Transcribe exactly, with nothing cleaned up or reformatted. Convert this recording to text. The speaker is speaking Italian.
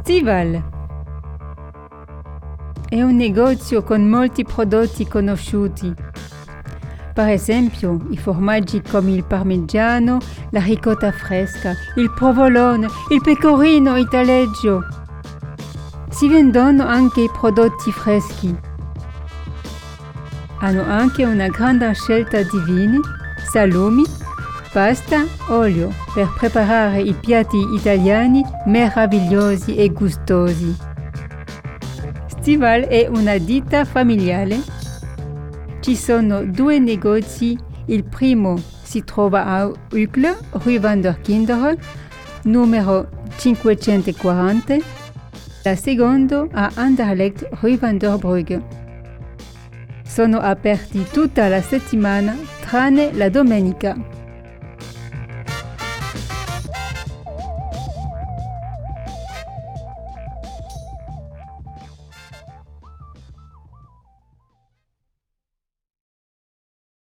Stival è un negozio con molti prodotti conosciuti. Per esempio, i formaggi come il parmigiano, la ricotta fresca, il provolone, il pecorino, il taleggio. Si vendono anche i prodotti freschi. Hanno anche una grande scelta di vini, salumi, pasta, olio per preparare i piatti italiani meravigliosi e gustosi. Stival è una ditta familiare. Ci sono due negozi, il primo si trova a Uccle, Rue Vanderkinderen, numero cinquecentoquaranta, la seconda a Anderlecht, Rue Vanderbrugge. Sono aperti tutta la settimana, tranne la domenica.